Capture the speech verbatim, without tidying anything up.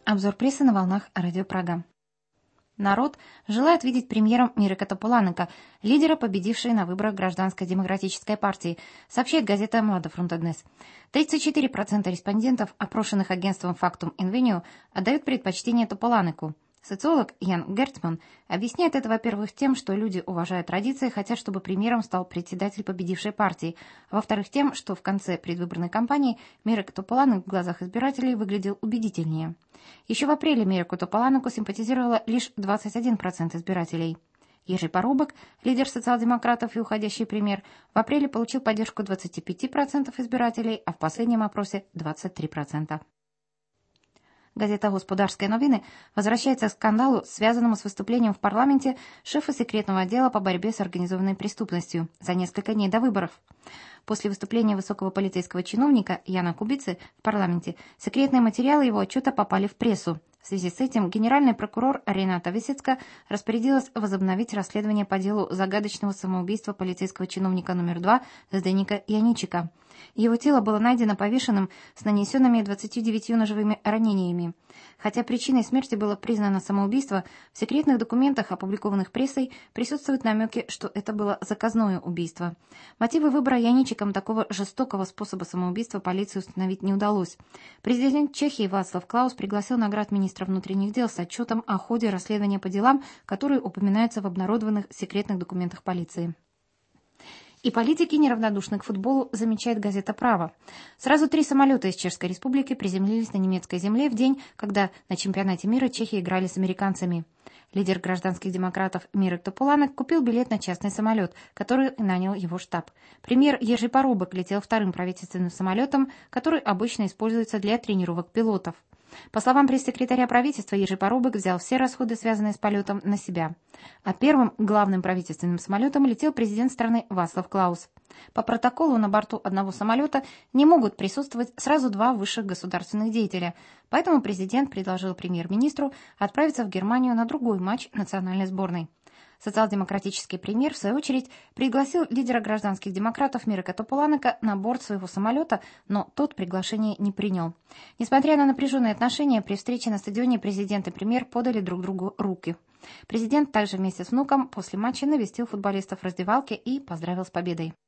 Обзор прессы на волнах Радио Прага. Народ желает видеть премьером Мирека Тополанека, лидера, победившей на выборах Гражданской демократической партии, сообщает газета «Младофронта Днес». тридцать четыре процента респондентов, опрошенных агентством «Фактум Инвенио», отдают предпочтение Тополанеку. Социолог Ян Герцман объясняет это, во-первых, тем, что люди уважают традиции, хотят, чтобы премьером стал председатель победившей партии, а во-вторых, тем, что в конце предвыборной кампании Мирек Тополанек в глазах избирателей выглядел убедительнее. Еще в апреле Миреку Тополанеку симпатизировало лишь двадцать один процент избирателей. Ежи Порубок, лидер социал-демократов и уходящий премьер, в апреле получил поддержку двадцати пяти процентов избирателей, а в последнем опросе двадцать три процента. Газета «Господарские новины» возвращается к скандалу, связанному с выступлением в парламенте шефа секретного отдела по борьбе с организованной преступностью за несколько дней до выборов. После выступления высокого полицейского чиновника Яна Кубицы в парламенте секретные материалы его отчета попали в прессу. В связи с этим генеральный прокурор Рената Висецка распорядилась возобновить расследование по делу загадочного самоубийства полицейского чиновника номер два Зденика Яничика. Его тело было найдено повешенным с нанесенными двадцатью девятью ножевыми ранениями. Хотя причиной смерти было признано самоубийство, в секретных документах, опубликованных прессой, присутствуют намеки, что это было заказное убийство. Мотивы выбора Яничиком такого жестокого способа самоубийства полиции установить не удалось. Президент Чехии Václav Klaus пригласил на град министра внутренних дел с отчетом о ходе расследования по делам, которые упоминаются в обнародованных секретных документах полиции. И политики неравнодушны к футболу, замечает газета «Право». Сразу три самолета из Чешской Республики приземлились на немецкой земле в день, когда на чемпионате мира Чехии играли с американцами. Лидер гражданских демократов Мирек Тополанек купил билет на частный самолет, который нанял его штаб. Премьер Ежи Порубок летел вторым правительственным самолетом, который обычно используется для тренировок пилотов. По словам пресс-секретаря правительства, Ежи Порубок взял все расходы, связанные с полетом, на себя. А первым главным правительственным самолетом летел президент страны Václav Klaus. По протоколу на борту одного самолета не могут присутствовать сразу два высших государственных деятеля, поэтому президент предложил премьер-министру отправиться в Германию на другой матч национальной сборной. Социал-демократический премьер, в свою очередь, пригласил лидера гражданских демократов Мирека Тополанека на борт своего самолета, но тот приглашение не принял. Несмотря на напряженные отношения, при встрече на стадионе президент и премьер подали друг другу руки. Президент также вместе с внуком после матча навестил футболистов в раздевалке и поздравил с победой.